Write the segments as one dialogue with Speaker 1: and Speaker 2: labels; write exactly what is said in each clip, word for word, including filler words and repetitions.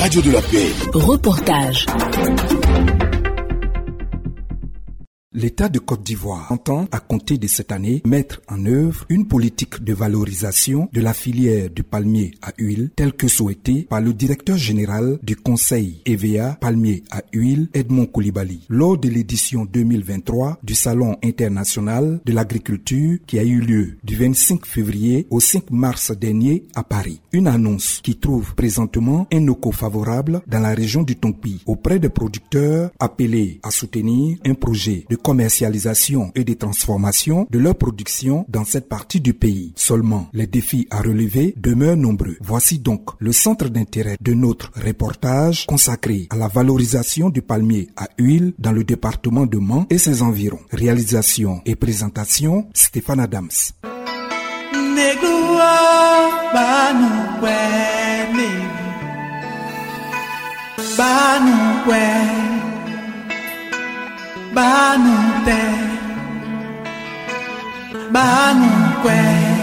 Speaker 1: Radio de la Paix.
Speaker 2: Reportage.
Speaker 3: L'État de Côte d'Ivoire entend, à compter de cette année, mettre en œuvre une politique de valorisation de la filière du palmier à huile, telle que souhaitée par le directeur général du Conseil E V A Palmier à huile, Edmond Koulibaly, lors de l'édition deux mille vingt-trois du Salon international de l'agriculture qui a eu lieu du vingt-cinq février au cinq mars dernier à Paris. Une annonce qui trouve présentement un écho favorable dans la région du Tongpi auprès des producteurs appelés à soutenir un projet de commercialisation et de transformation de leur production dans cette partie du pays. Seulement, les défis à relever demeurent nombreux. Voici donc le centre d'intérêt de notre reportage consacré à la valorisation du palmier à huile dans le département de Mans et ses environs. Réalisation et présentation, Stéphane Adams.
Speaker 4: Banute Banukwe.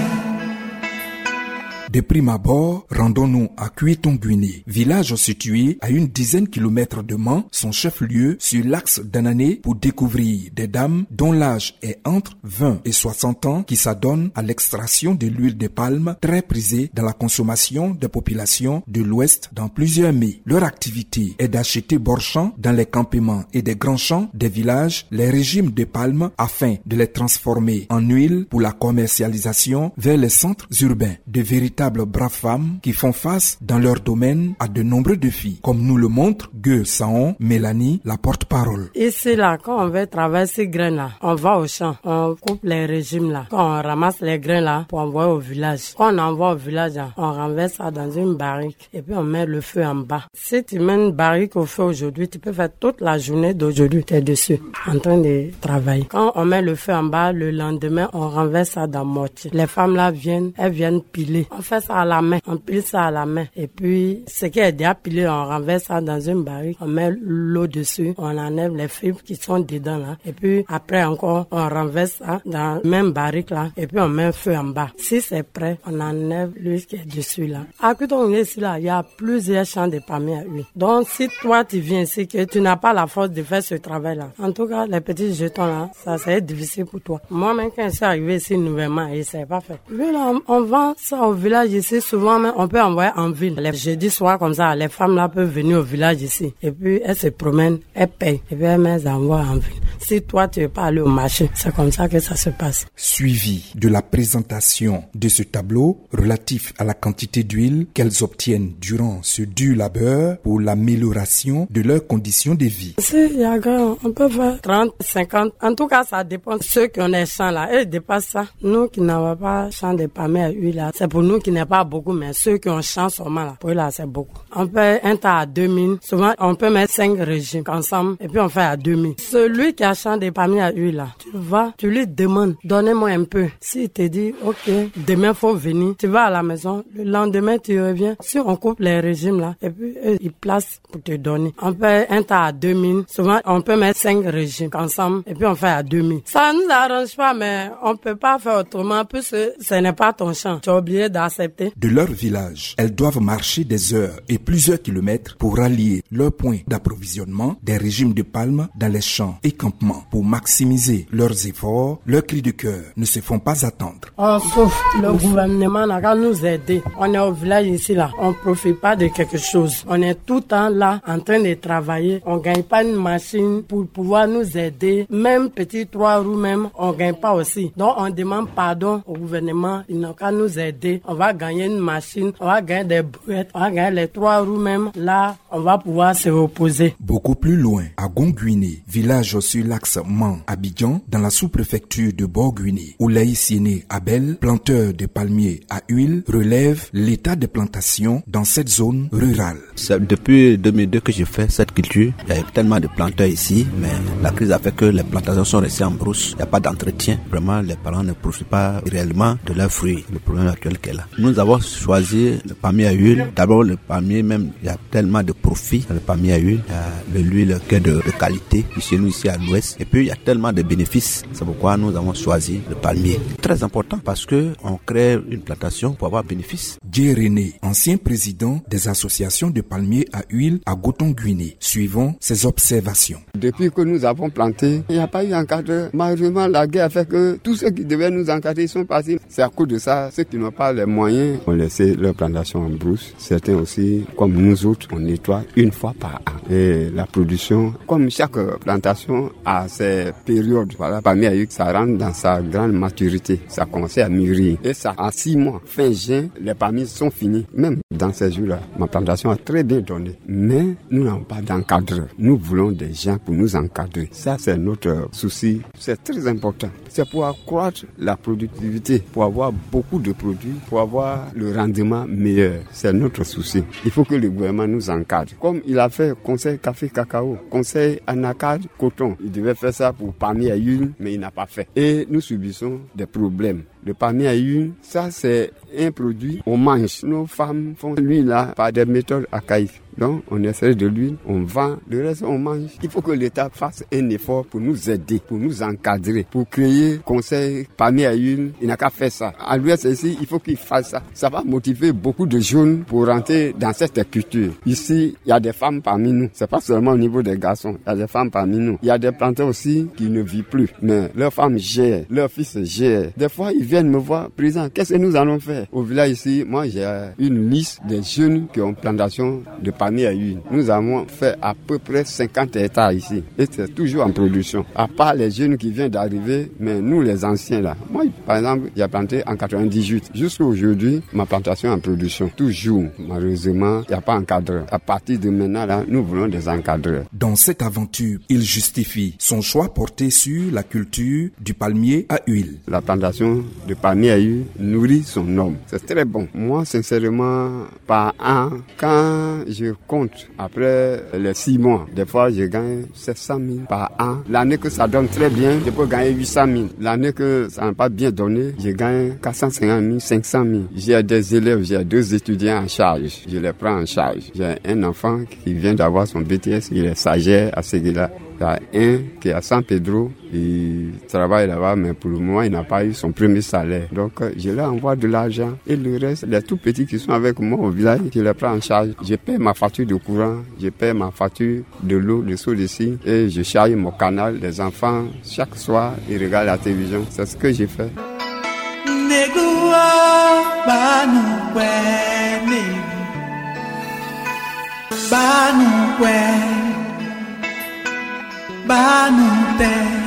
Speaker 3: De prime abord, rendons-nous à Kuitongwini, village situé à une dizaine de kilomètres de Mans, son chef-lieu sur l'axe d'Anané, pour découvrir des dames dont l'âge est entre vingt et soixante ans qui s'adonnent à l'extraction de l'huile de palme très prisée dans la consommation des populations de l'Ouest dans plusieurs mets. Leur activité est d'acheter bord-champs dans les campements et des grands champs des villages les régimes de palme afin de les transformer en huile pour la commercialisation vers les centres urbains. De véritables braves femmes qui font face dans leur domaine à de nombreux défis, comme nous le montre Gueux Saon, Mélanie, la porte-parole.
Speaker 5: Ici là, quand on veut travailler ces grains là, on va au champ, on coupe les régimes là, quand on ramasse les grains là pour envoyer au village. Quand on envoie au village là, on renverse ça dans une barrique et puis on met le feu en bas. Si tu mets une barrique au feu aujourd'hui, tu peux faire toute la journée d'aujourd'hui, tu es dessus, en train de travailler. Quand on met le feu en bas, le lendemain, on renverse ça dans mortier. Les femmes là viennent, elles viennent piler. On fait ça à la main, on pile ça à la main. Et puis, ce qui est déjà pilé, on renverse ça dans une barrique, on met l'eau dessus, on enlève les fibres qui sont dedans là. Et puis, après encore, on renverse ça dans la même barrique là. Et puis, on met un feu en bas. Si c'est prêt, on enlève l'huile qui est dessus là. À Kuitongwini ici là, il y a plusieurs champs de palmiers à huile. Donc, si toi, tu viens ici, que tu n'as pas la force de faire ce travail là, en tout cas, les petits jetons là, ça c'est difficile pour toi. Moi-même, quand je suis arrivé ici nouvellement, et c'est pas fait. Lui là, on, on vend ça au village ici, souvent même, on peut envoyer en ville. Les jeudis soirs comme ça, les femmes là peuvent venir au village ici. Et puis, elles se promènent, elles payent. Et puis, elles les envoient en ville. Si toi, tu veux pas aller au marché, c'est comme ça que ça se passe.
Speaker 3: Suivi de la présentation de ce tableau relatif à la quantité d'huile qu'elles obtiennent durant ce dur labeur pour l'amélioration de leurs conditions de vie.
Speaker 5: Si, il y a grand, on peut faire trente, cinquante. En tout cas, ça dépend. Ceux qui ont des champs là, elles dépassent ça. Nous qui n'avons pas champ de palmiers à huile là, c'est pour nous qui n'est pas beaucoup, mais ceux qui ont chance seulement là, pour eux là, c'est beaucoup. On peut un tas à deux mille. Souvent, on peut mettre cinq régimes ensemble et puis on fait à deux mille. Celui qui a champ de palmiers à huile là, tu vas, tu lui demandes, donnez-moi un peu. S'il te dit, ok, demain faut venir, tu vas à la maison, le lendemain tu reviens. Si on coupe les régimes là, et puis eux, ils placent pour te donner. On peut un tas à deux mille. Souvent, on peut mettre cinq régimes ensemble et puis on fait à deux mille. Ça nous arrange pas, mais on peut pas faire autrement puisque ce n'est pas ton champ. Tu es obligé d'accepter.
Speaker 3: De leur village, elles doivent marcher des heures et plusieurs kilomètres pour rallier leur point d'approvisionnement des régimes de palme dans les champs et campements. Pour maximiser leurs efforts, leurs cris de cœur ne se font pas attendre.
Speaker 5: On souffre. Le gouvernement n'a qu'à nous aider. On est au village ici là. On profite pas de quelque chose. On est tout le temps là en train de travailler. On gagne pas une machine pour pouvoir nous aider. Même petit trois roues même, on gagne pas aussi. Donc on demande pardon au gouvernement. Ils n'ont qu'à nous aider. On va gagner une machine, on va gagner des brouettes, on va gagner les trois roues même. Là, on va pouvoir se reposer.
Speaker 3: Beaucoup plus loin, à Gongwini, village sur l'axe Mans-Abidjan, dans la sous-préfecture de Borgwini, où Laïsiene Abel, planteur de palmiers à huile, relève l'état des plantations dans cette zone rurale.
Speaker 6: C'est depuis deux mille deux que je fais cette culture. Il y a tellement de planteurs ici, mais la crise a fait que les plantations sont restées en brousse. Il n'y a pas d'entretien. Vraiment, les parents ne profitent pas réellement de leurs fruits. Le problème actuel qu'elle a. Nous avons choisi le palmier à huile. D'abord, le palmier même, il y a tellement de profits dans le palmier à huile. Il y a de l'huile qui est de, de qualité, chez nous ici à l'ouest. Et puis, il y a tellement de bénéfices. C'est pourquoi nous avons choisi le palmier. Très important parce que on crée une plantation pour avoir bénéfice.
Speaker 3: Djé René, ancien président des associations de palmiers à huile à Goton-Guinée. Suivons ses observations.
Speaker 1: Depuis que nous avons planté, il n'y a pas eu encadrement. Malheureusement, la guerre a fait que tous ceux qui devaient nous encadrer sont partis. C'est à cause de ça, ceux qui n'ont pas les moyens ont laissé leur plantation en brousse. Certains aussi, comme nous autres, on nettoie une fois par an. Et la production, comme chaque plantation a ses périodes, voilà, palmier à huile, ça rentre dans sa grande maturité. Ça commence à mûrir. Et ça, en six mois, fin juin, les palmiers sont finis. Même dans ces jours-là, ma plantation a très bien donné. Mais nous n'avons pas d'encadreur. Nous voulons des gens pour nous encadrer. Ça, c'est notre souci. C'est très important. C'est pour accroître la productivité, pour avoir beaucoup de produits, pour avoir le rendement meilleur. C'est notre souci. Il faut que le gouvernement nous encadre. Comme il a fait conseil café cacao, conseil anacarde coton. Il devait faire ça pour palmier à huile, mais il n'a pas fait. Et nous subissons des problèmes. Le palmier à huile, ça c'est un produit, on mange. Nos femmes font l'huile là par des méthodes archaïques. Donc, on essaie de l'huile, on vend, le reste, on mange. Il faut que l'État fasse un effort pour nous aider, pour nous encadrer, pour créer conseil palmier à huile. Il n'a qu'à faire ça. À l'Ouest ici, il faut qu'il fasse ça. Ça va motiver beaucoup de jeunes pour rentrer dans cette culture. Ici, il y a des femmes parmi nous. C'est pas seulement au niveau des garçons. Il y a des femmes parmi nous. Il y a des planteurs aussi qui ne vivent plus. Mais leurs femmes gèrent, leurs fils gèrent. Des fois, ils viennent me voir, président, qu'est-ce que nous allons faire? Au village ici, moi, j'ai une liste des jeunes qui ont plantation de palmier à huile. Nous avons fait à peu près cinquante hectares ici. Et c'est toujours en production. À part les jeunes qui viennent d'arriver, mais nous les anciens là. Moi, par exemple, j'ai planté en quatre-vingt-dix-huit. Jusqu'à aujourd'hui, ma plantation est en production. Toujours. Malheureusement, il n'y a pas d'encadreur. À partir de maintenant là, nous voulons des encadreurs.
Speaker 3: Dans cette aventure, il justifie son choix porté sur la culture du palmier à huile.
Speaker 1: La plantation de palmier à huile nourrit son homme. C'est très bon. Moi, sincèrement, par an, quand je compte après les six mois, des fois je gagne sept cent mille par an. L'année que ça donne très bien, je peux gagner huit cent mille. L'année que ça n'a pas bien donné, je gagne quatre cent cinquante mille, cinq cent mille. J'ai des élèves, j'ai deux étudiants en charge. Je les prends en charge. J'ai un enfant qui vient d'avoir son B T S, il est stagiaire à Séguila. Il y a un qui est à San Pedro, il travaille là-bas, mais pour le moment, il n'a pas eu son premier salaire. Donc, je leur envoie de l'argent. Et le reste, les tout petits qui sont avec moi au village, je les prends en charge. Je paie ma facture de courant, je paie ma facture de l'eau, de seau d'ici, et je charge mon canal. Les enfants, chaque soir, ils regardent la télévision. C'est ce que j'ai fait.
Speaker 4: Banute,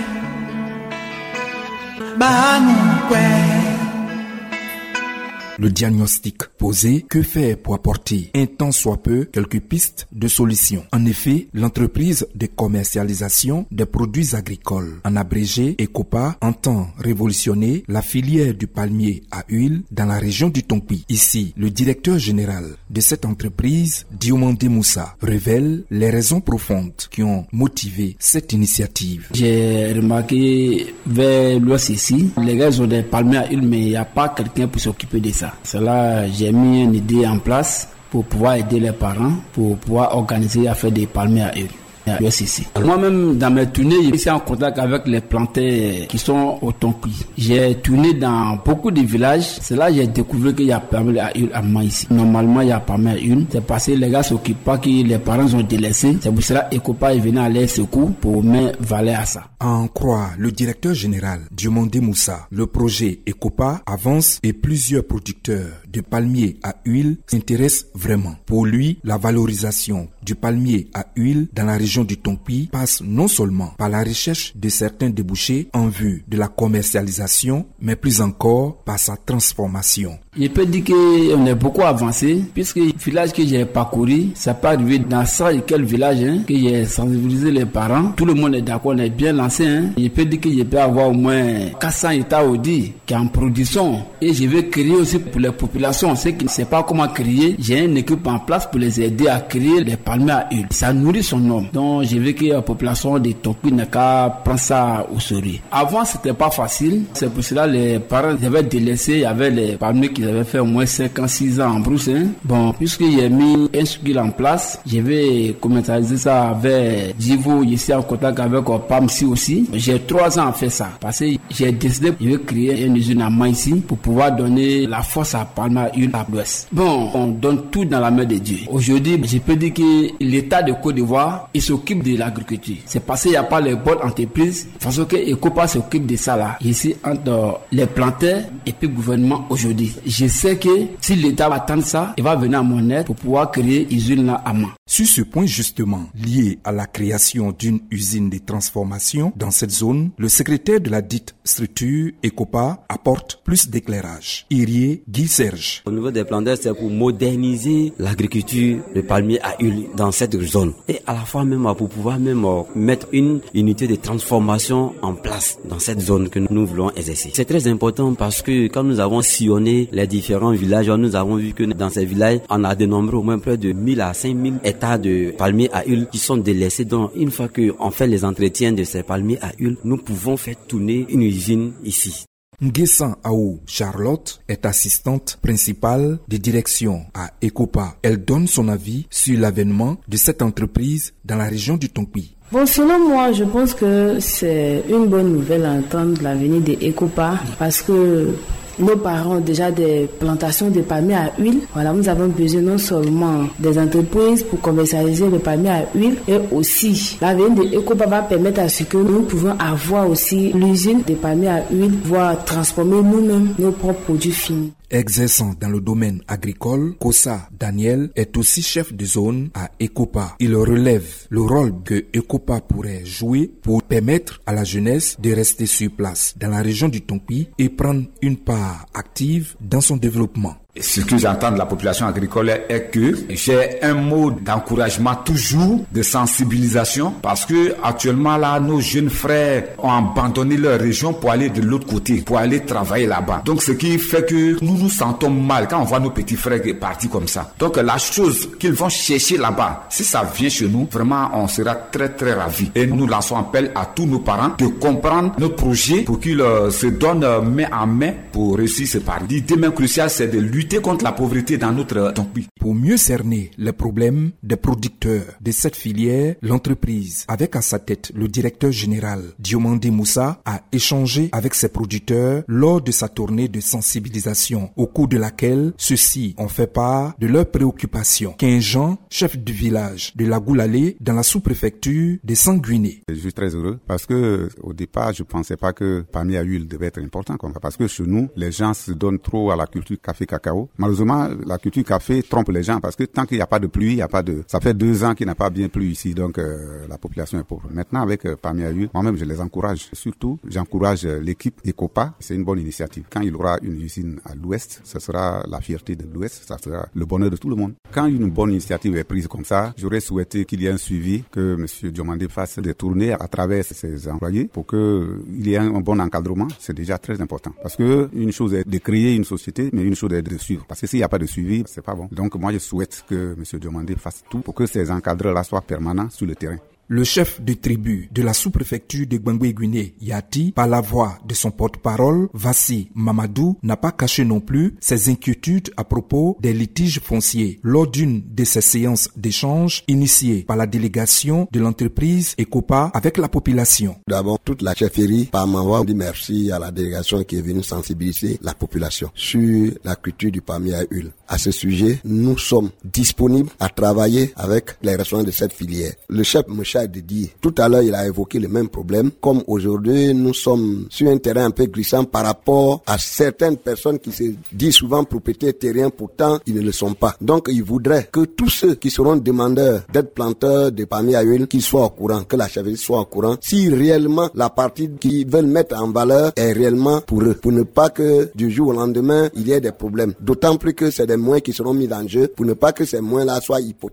Speaker 4: banukwe.
Speaker 3: Le diagnostic posé, que faire pour apporter un tant soit peu quelques pistes de solutions. En effet, l'entreprise de commercialisation des produits agricoles, en abrégé ECOPA, entend révolutionner la filière du palmier à huile dans la région du Tongpi. Ici, le directeur général de cette entreprise, Diomandé Moussa, révèle les raisons profondes qui ont motivé cette initiative.
Speaker 2: J'ai remarqué vers l'ouest ici, les gars ont des palmiers à huile, mais il n'y a pas quelqu'un pour s'occuper de ça. C'est là j'ai mis une idée en place pour pouvoir aider les parents, pour pouvoir organiser à faire des palmiers à huile. Ici. Moi-même, dans mes tournées, je suis en contact avec les planteurs qui sont au Tongpi. J'ai tourné dans beaucoup de villages. C'est là que j'ai découvert qu'il y a palmier à huile à moi ici. Normalement, il y a palmier à huile. C'est parce que les gars s'occupent pas, que les parents ont délaissé. C'est pour cela que ECOPA est venu à leur secours pour mettre valeur à ça.
Speaker 3: À en croire le directeur général Diomandé Moussa, le projet ECOPA avance et plusieurs producteurs de palmiers à huile s'intéressent vraiment. Pour lui, la valorisation du palmier à huile dans la région du Tongpi passe non seulement par la recherche de certains débouchés en vue de la commercialisation, mais plus encore par sa transformation.
Speaker 2: Je peux dire qu'on est beaucoup avancé, puisque le village que j'ai parcouru, ça pas arrivé dans ça et quel village, hein, que j'ai sensibilisé les parents. Tout le monde est d'accord, on est bien lancé. Hein. Je peux dire que je peux avoir au moins quatre cents hectares Audi qui est en production. Et je vais créer aussi pour les populations, ceux qui ne savent pas comment créer. J'ai une équipe en place pour les aider à créer les palmiers à huile. Ça nourrit son homme. Donc Donc j'ai vu que la population de Tonkwin n'a qu'à prendre ça au sérieux. Avant c'était pas facile, c'est pour cela les parents avaient délaissé, il y avait les palmiers qui avaient fait au moins cinq ans, six ans en brousse. Hein. Bon, puisque j'ai mis un skill en place, je vais commercialiser ça avec Jivo, ici en contact avec Pamsi aussi. J'ai trois ans à faire ça, parce que j'ai décidé de créer une usine à main ici pour pouvoir donner la force à Palma une à l'ouest. Bon, on donne tout dans la main de Dieu. Aujourd'hui, je peux dire que l'État de Côte d'Ivoire, il s'occupe de l'agriculture. C'est parce qu'il n'y a pas les bonnes entreprises, parce que Ecopa s'occupe de ça là. Ici, entre les planteurs et puis le gouvernement aujourd'hui. Je sais que si l'État va attendre ça, il va venir à mon aide pour pouvoir créer une usine là à main.
Speaker 3: Sur ce point justement, lié à la création d'une usine de transformation dans cette zone, le secrétaire de la dite structure Ecopa apporte plus d'éclairage. Irié Guy Serge.
Speaker 7: Au niveau des planteurs, c'est pour moderniser l'agriculture de palmier à huile dans cette zone. Et à la fois même pour pouvoir même mettre une unité de transformation en place dans cette zone que nous voulons exercer. C'est très important parce que quand nous avons sillonné les différents villages, nous avons vu que dans ces villages, on a dénombré au moins près de mille à cinq mille hectares de palmiers à huile qui sont délaissés. Donc une fois qu'on fait les entretiens de ces palmiers à huile, nous pouvons faire tourner une usine ici.
Speaker 3: Nguessan Aou Charlotte est assistante principale de direction à Ecopa. Elle donne son avis sur l'avènement de cette entreprise dans la région du Tonkwin.
Speaker 8: Bon, selon moi, je pense que c'est une bonne nouvelle à entendre la venue de Ecopa parce que nos parents ont déjà des plantations de palmiers à huile. Voilà, nous avons besoin non seulement des entreprises pour commercialiser le palmier à huile et aussi la venue de Ecopa va permettre à ce que nous pouvons avoir aussi l'usine de palmiers à huile, voire transformer nous-mêmes nos propres produits finis.
Speaker 3: Exerçant dans le domaine agricole, Kosa Daniel est aussi chef de zone à Ecopa. Il relève le rôle que Ecopa pourrait jouer pour permettre à la jeunesse de rester sur place dans la région du Tonkwin et prendre une part active dans son développement.
Speaker 9: Ce que j'entends de la population agricole est que j'ai un mot d'encouragement toujours, de sensibilisation, parce que actuellement là, nos jeunes frères ont abandonné leur région pour aller de l'autre côté, pour aller travailler là-bas. Donc ce qui fait que nous nous sentons mal quand on voit nos petits frères partis comme ça. Donc la chose qu'ils vont chercher là-bas, si ça vient chez nous, vraiment on sera très très ravis. Et nous lançons appel à tous nos parents de comprendre notre projet pour qu'ils euh, se donnent euh, main en main pour réussir ce pari. L'idée même cruciale, c'est de lutter lutter contre la pauvreté dans notre Tonkwin.
Speaker 3: Pour mieux cerner les problèmes des producteurs de cette filière, l'entreprise, avec à sa tête le directeur général Diomandé Moussa, a échangé avec ses producteurs lors de sa tournée de sensibilisation, au cours de laquelle ceux-ci ont fait part de leurs préoccupations. Quinjean, chef du village de la Goulalé, dans la sous-préfecture de Sanguiné.
Speaker 1: Je suis très heureux parce que au départ, je pensais pas que palmier à huile devait être important comme ça, parce que chez nous, les gens se donnent trop à la culture café-cacao. Malheureusement, la culture café trompe les gens parce que tant qu'il n'y a pas de pluie, il n'y a pas de. Ça fait deux ans qu'il n'a pas bien plu ici, donc euh, la population est pauvre. Maintenant, avec euh, palmier à huile, moi-même, je les encourage. Surtout, j'encourage euh, l'équipe Ecopa. C'est une bonne initiative. Quand il y aura une usine à l'Ouest, ce sera la fierté de l'Ouest, ça sera le bonheur de tout le monde. Quand une bonne initiative est prise comme ça, j'aurais souhaité qu'il y ait un suivi, que M. Diomandé fasse des tournées à travers ses employés pour que il y ait un bon encadrement. C'est déjà très important parce que une chose est de créer une société, mais une chose est de suivre. Parce que s'il n'y a pas de suivi, c'est pas bon. Donc moi, je souhaite que M. Diomandé fasse tout pour que ces encadreurs-là soient permanents sur le terrain.
Speaker 3: Le chef de tribu de la sous-préfecture de Gbangbe-Guinée, Yati, par la voix de son porte-parole, Vassi Mamadou, n'a pas caché non plus ses inquiétudes à propos des litiges fonciers lors d'une de ces séances d'échange initiées par la délégation de l'entreprise Ecopa avec la population.
Speaker 10: D'abord, toute la chefferie, par ma voix, dit merci à la délégation qui est venue sensibiliser la population sur la culture du palmier à huile. À ce sujet, nous sommes disponibles à travailler avec les responsables de cette filière. Le chef Moucha Didier, tout à l'heure, il a évoqué le même problème. Comme aujourd'hui, nous sommes sur un terrain un peu glissant par rapport à certaines personnes qui se disent souvent propriétaires terriens, pourtant ils ne le sont pas. Donc, il voudrait que tous ceux qui seront demandeurs d'être planteurs de palmiers à huile, qu'ils soient au courant, que la chefferie soit au courant, si réellement la partie qu'ils veulent mettre en valeur est réellement pour eux, pour ne pas que du jour au lendemain, il y ait des problèmes. D'autant plus que c'est des moyens qui seront mis en jeu pour ne pas que ces moyens-là soient hypothéqués.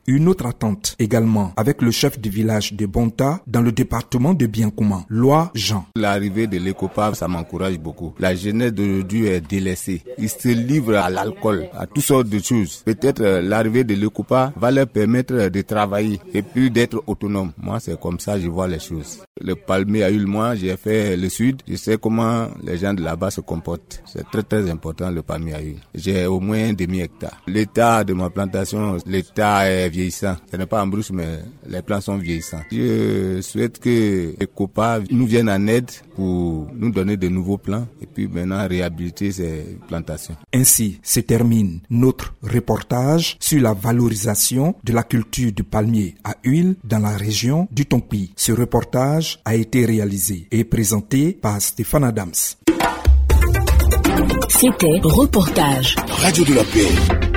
Speaker 3: Une autre attente également avec le chef du village de Bonta dans le département de Biankouma, Loi Jean.
Speaker 11: L'arrivée de l'Ecopa, ça m'encourage beaucoup. La jeunesse d'aujourd'hui est délaissée. Ils se livrent à l'alcool, à toutes sortes de choses. Peut-être euh, l'arrivée de l'Ecopa va leur permettre de travailler et puis d'être autonome. Moi, c'est comme ça que je vois les choses. Le palmier à huile, moi, j'ai fait le sud. Je sais comment les gens de là-bas se comportent. C'est très très important le palmier à huile. J'ai au moins un demi-hectare. L'état de ma plantation, l'état est vieillissant. Ce n'est pas en brousse, mais les plants sont vieillissants. Je souhaite que les Copa nous viennent en aide pour nous donner de nouveaux plants et puis maintenant réhabiliter ces plantations.
Speaker 3: Ainsi se termine notre reportage sur la valorisation de la culture du palmier à huile dans la région du Tompi. Ce reportage a été réalisé et présenté par Stéphane Adams.
Speaker 12: C'était Reportage.
Speaker 13: Radio de la Paix.